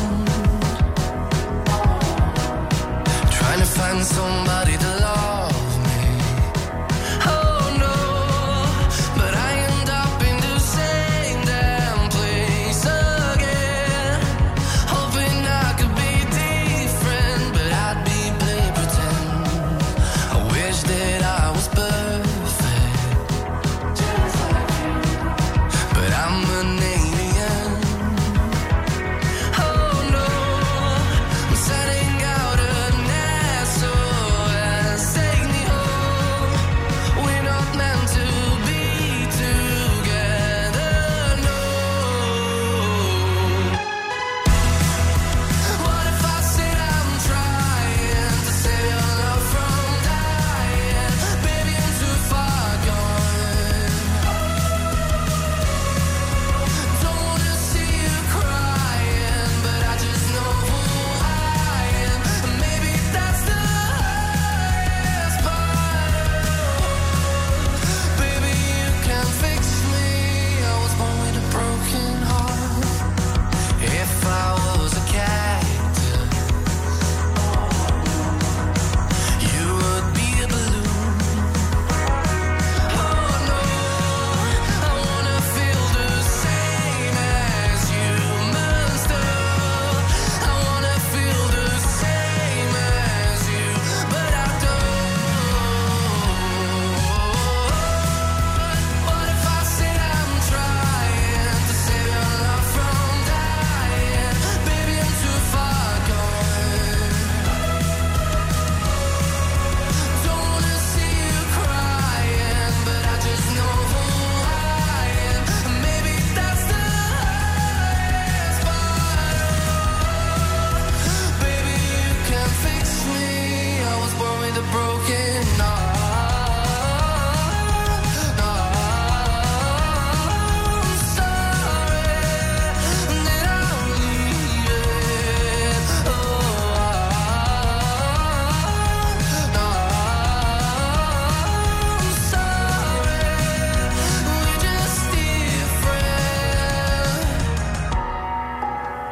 trying to find somebody to love me. Oh no, but I end up in the same damn place again. Hoping I could be different, but I'd be playing pretend. I wish that I was perfect, but I'm an alien. Oh no, I'm setting out a nest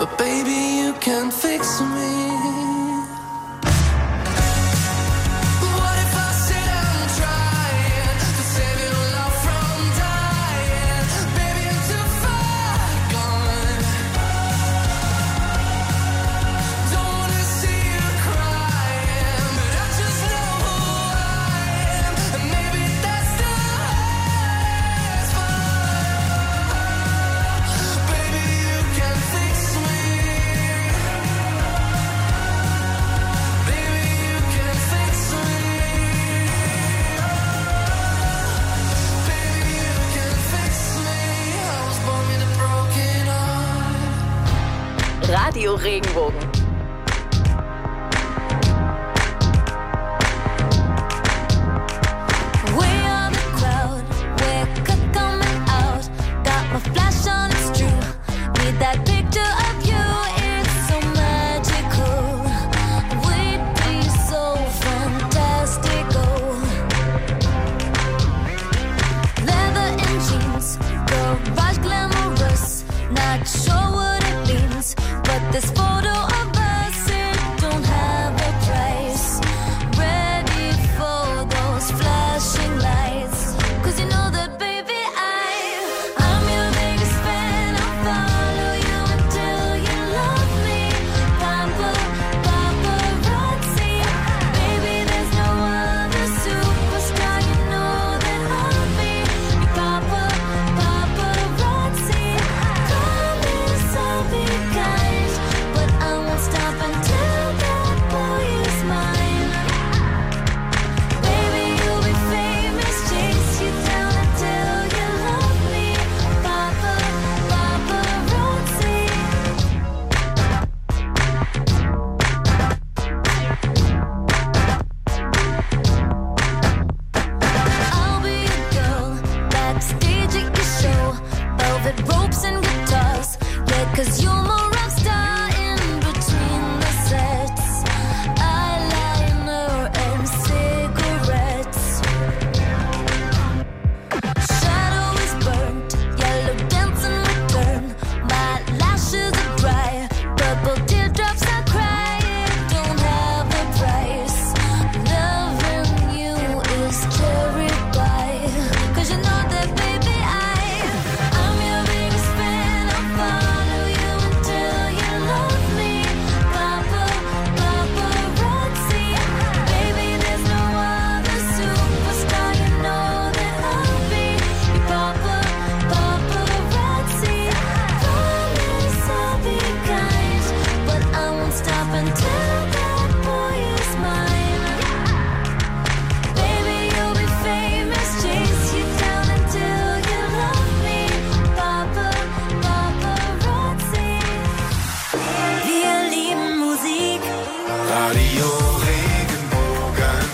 but baby, you can fix me. What if I sit and try to save your love from dying? Baby, I'm too far gone. Don't wanna see you crying, but I just know who I am, and maybe that's the hardest part. Baby, you can fix me. Baby, you can fix me. Baby, you can fix me. I was born with a broken heart. Radio Regenbogen. Way on the crowd, we're coming out. Got my flash on, it's true. Need that picture of you, it's so magical. We'd be so fantastical. Leather and jeans, garage glamorous. Not sure what it means, but this photo of us, it don't have a price. Ready for those flashing lights, 'cause you know that baby I'm your biggest fan. I'll follow you until you love me. Paparazzi, baby, there's no other superstar. You know that I'll be your paparazzi. Promise I'll be kind, but I won't stop until that boy is mine. Baby, you'll be famous, chase you down until you love me. Paparazzi. I'll be a girl backstage at your show, velvet ropes and guitars. Yeah, 'cause you're my rock star in between the sets. Eyeliner and cigarettes. Shadow is burnt, yellow dancing return. My lashes are dry, purple teardrops I cry. It don't have a price. Loving you is cherry pie, 'cause you know that baby I'm your biggest fan. I'll follow you until you love me. Paparazzi, baby, there's no other superstar. You know that I'll be your paparazzi. Promise I'll be kind, but I won't stop until that boy is mine. Baby, you'll be famous, chase you down until you love me. Paparazzi. Wir lieben Musik. Radio Regenbogen.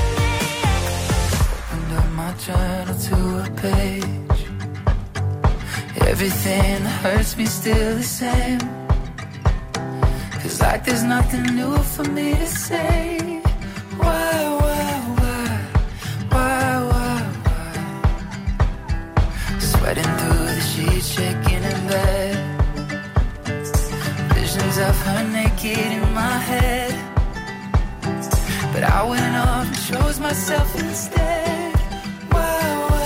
Opened up my journal to a page. Everything that hurts me still the same. Feels like there's nothing new for me to say. Why? Sweating through the sheets, shaking in bed. Visions of her naked in my head. But I went off and chose myself instead. Why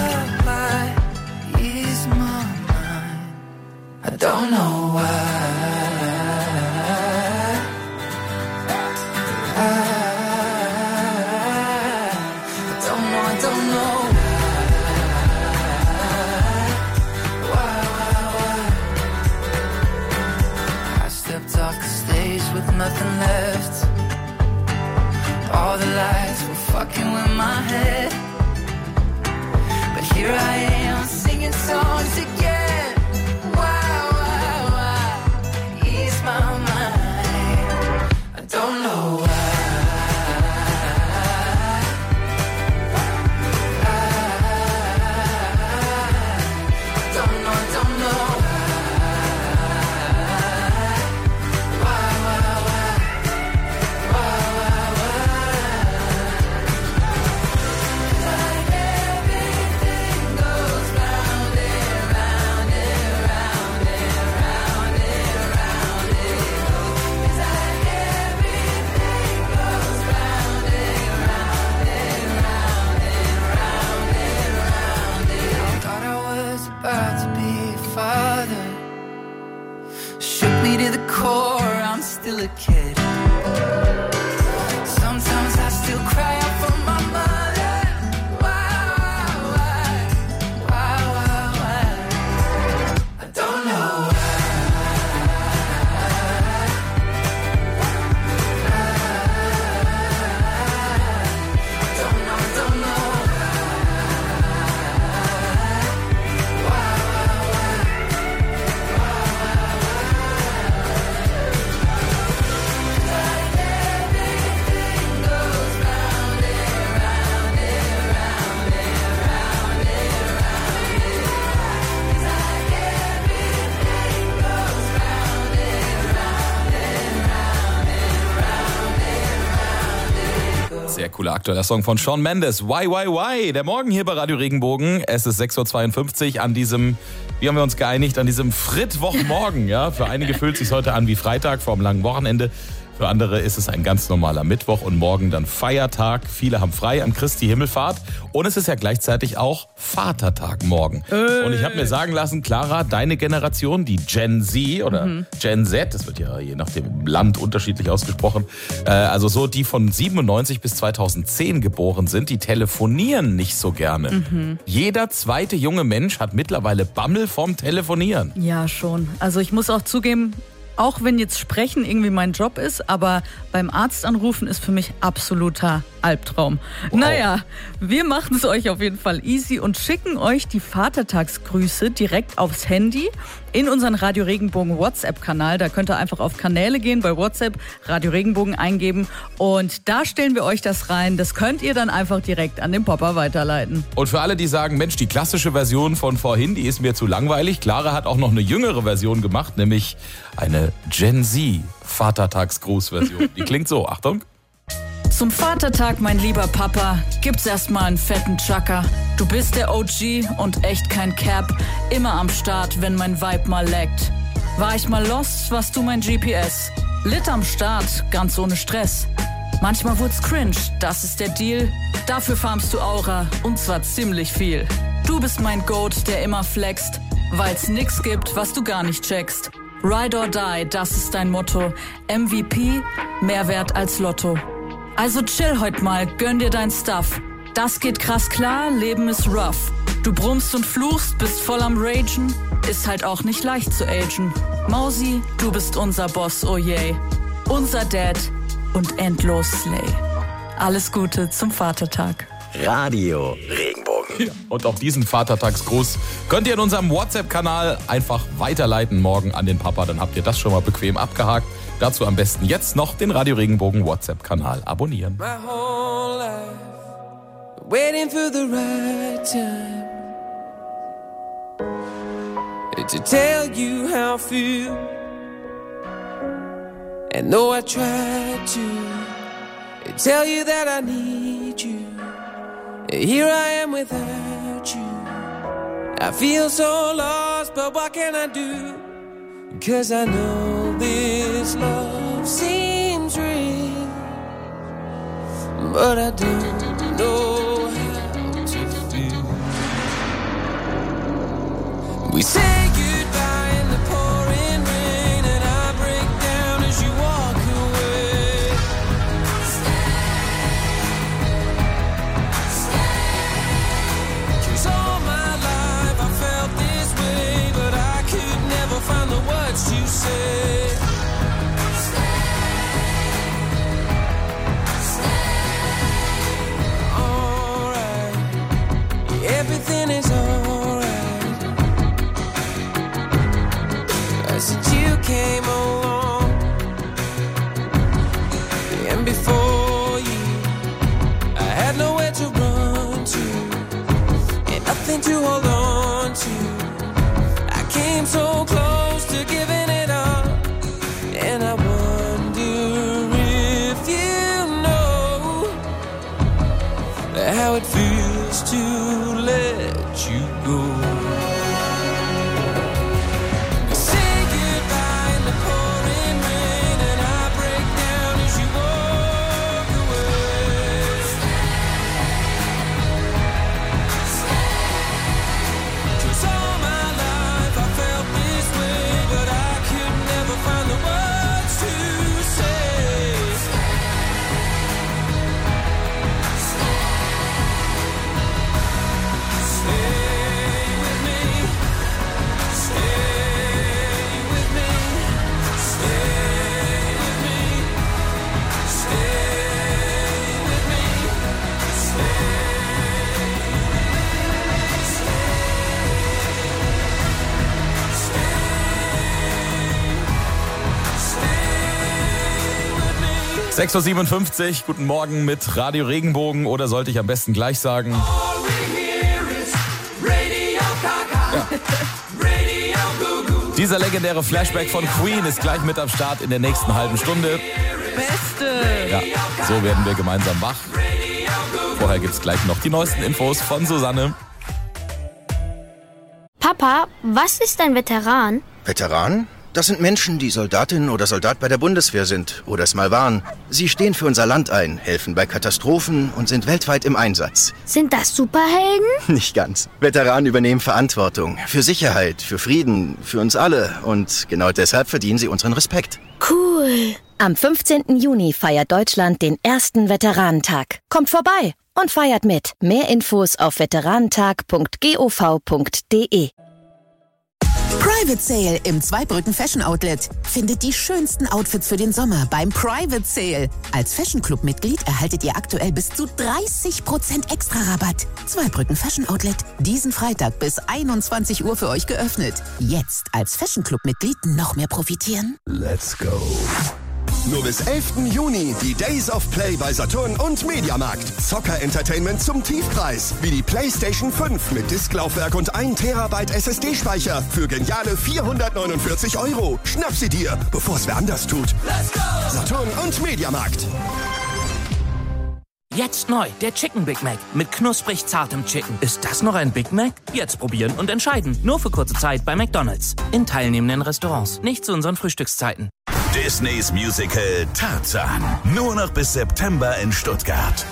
is my mind? I don't know why. I don't know. I stepped off the stage with nothing left. All the lights were fucking with my head. But here I am singing songs again. Why ease my mind? I don't know why. Like everything goes round and round. still a kid. Sometimes I still cry out for my mother. Why? I don't know why. Don't know. Sehr cooler aktueller Song von Shawn Mendes. Why? Der Morgen hier bei Radio Regenbogen. Es ist 6.52 Uhr an diesem, wie haben wir uns geeinigt, an diesem Frittwochmorgen. Ja? Für einige fühlt es sich heute an wie Freitag vor einem langen Wochenende. Für andere ist es ein ganz normaler Mittwoch und morgen dann Feiertag. Viele haben frei an Christi Himmelfahrt. Und es ist ja gleichzeitig auch Vatertag morgen. Und ich habe mir sagen lassen, Clara, deine Generation, die Gen Z oder Gen Z, das wird ja je nach dem Land unterschiedlich ausgesprochen, also so die von 97 bis 2010 geboren sind, die telefonieren nicht so gerne. Jeder zweite junge Mensch hat mittlerweile Bammel vom Telefonieren. Ja, schon. Also ich muss auch zugeben, auch wenn jetzt Sprechen irgendwie mein Job ist, aber beim Arzt anrufen ist für mich absoluter Albtraum. Wow. Naja, wir machen es euch auf jeden Fall easy und schicken euch die Vatertagsgrüße direkt aufs Handy in unseren Radio Regenbogen WhatsApp-Kanal. Da könnt ihr einfach auf Kanäle gehen, bei WhatsApp Radio Regenbogen eingeben und da stellen wir euch das rein. Das könnt ihr dann einfach direkt an den Papa weiterleiten. Und für alle, die sagen, Mensch, die klassische Version von vorhin, die ist mir zu langweilig. Clara hat auch noch eine jüngere Version gemacht, nämlich eine Gen Z Vatertagsgrußversion. Die klingt so, Achtung. Zum Vatertag, mein lieber Papa, gibt's erstmal einen fetten Chaka. Du bist der OG und echt kein Cap. Immer am Start, wenn mein Vibe mal laggt. War ich mal lost, warst du mein GPS. Lit am Start, ganz ohne Stress. Manchmal wurd's cringe, das ist der Deal. Dafür farmst du Aura, und zwar ziemlich viel. Du bist mein Goat, der immer flext, weil's nix gibt, was du gar nicht checkst. Ride or die, das ist dein Motto. MVP, mehr wert als Lotto. Also chill heut mal, gönn dir dein Stuff. Das geht krass klar, Leben ist rough. Du brummst und fluchst, bist voll am Ragen. Ist halt auch nicht leicht zu agen. Mausi, du bist unser Boss, oh yay. Unser Dad und endlos Slay. Alles Gute zum Vatertag. Radio Regenbogen. Ja, und auch diesen Vatertagsgruß könnt ihr in unserem WhatsApp-Kanal einfach weiterleiten morgen an den Papa. Dann habt ihr das schon mal bequem abgehakt. Dazu am besten jetzt noch den Radio Regenbogen WhatsApp-Kanal abonnieren. My whole life, waiting for the right time to tell you how I feel. And though I tried to tell you that I need you, here I am without you. I feel so lost, but what can I do? 'Cause I know this love seems real, but I don't know how to feel. We say goodbye in the pouring rain, and I break down as you walk away. Stay. 'Cause all my life I felt this way, but I could never find the words to say. Stay. Alright, everything is alright. 6.57 Uhr, guten Morgen mit Radio Regenbogen, oder sollte ich am besten gleich sagen? Ja. Dieser legendäre Flashback von Queen ist gleich mit am Start in der nächsten halben Stunde. Beste! Ja, so werden wir gemeinsam wach. Vorher gibt's gleich noch die neuesten Infos von Susanne. Papa, was ist ein Veteran? Veteran? Das sind Menschen, die Soldatin oder Soldat bei der Bundeswehr sind oder es mal waren. Sie stehen für unser Land ein, helfen bei Katastrophen und sind weltweit im Einsatz. Sind das Superhelden? Nicht ganz. Veteranen übernehmen Verantwortung für Sicherheit, für Frieden, für uns alle. Und genau deshalb verdienen sie unseren Respekt. Cool. Am 15. Juni feiert Deutschland den ersten Veteranentag. Kommt vorbei und feiert mit. Mehr Infos auf veteranentag.gov.de. Private Sale im Zweibrücken Fashion Outlet. Findet die schönsten Outfits für den Sommer beim Private Sale. Als Fashion Club Mitglied erhaltet ihr aktuell bis zu 30% extra Rabatt. Zweibrücken Fashion Outlet. Diesen Freitag bis 21 Uhr für euch geöffnet. Jetzt als Fashion Club Mitglied noch mehr profitieren. Let's go. Nur bis 11. Juni die Days of Play bei Saturn und Mediamarkt. Zocker-Entertainment zum Tiefpreis. Wie die PlayStation 5 mit Disklaufwerk und 1 Terabyte SSD-Speicher für geniale 449 €. Schnapp sie dir, bevor es wer anders tut. Let's go! Saturn und Mediamarkt. Jetzt neu, der Chicken Big Mac mit knusprig zartem Chicken. Ist das noch ein Big Mac? Jetzt probieren und entscheiden. Nur für kurze Zeit bei McDonald's. In teilnehmenden Restaurants. Nicht zu unseren Frühstückszeiten. Disneys Musical Tarzan. Nur noch bis September in Stuttgart.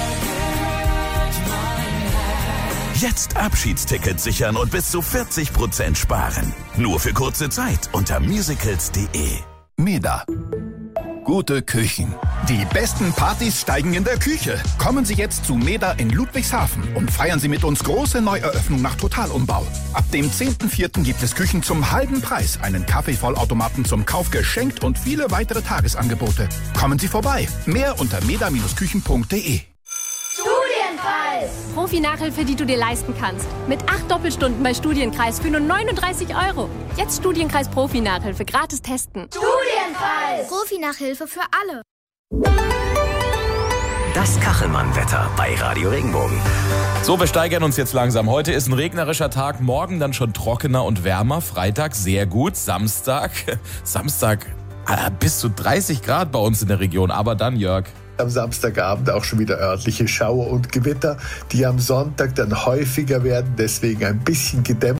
Jetzt Abschiedstickets sichern und bis zu 40% sparen. Nur für kurze Zeit unter musicals.de. MEDA. Gute Küchen. Die besten Partys steigen in der Küche. Kommen Sie jetzt zu MEDA in Ludwigshafen und feiern Sie mit uns große Neueröffnung nach Totalumbau. Ab dem 10.04. gibt es Küchen zum halben Preis, einen Kaffeevollautomaten zum Kauf geschenkt und viele weitere Tagesangebote. Kommen Sie vorbei. Mehr unter meda-küchen.de. Studienkreis! Profi-Nachhilfe, die du dir leisten kannst. Mit 8 Doppelstunden bei Studienkreis für nur 39 €. Jetzt Studienkreis Profi-Nachhilfe gratis testen. Studienkreis! Profi-Nachhilfe für alle. Das Kachelmann-Wetter bei Radio Regenbogen. So, wir steigern uns jetzt langsam. Heute ist ein regnerischer Tag, morgen dann schon trockener und wärmer. Freitag sehr gut, Samstag bis zu 30 Grad bei uns in der Region. Aber dann, Jörg. Am Samstagabend auch schon wieder örtliche Schauer und Gewitter, die am Sonntag dann häufiger werden, deswegen ein bisschen gedämmt.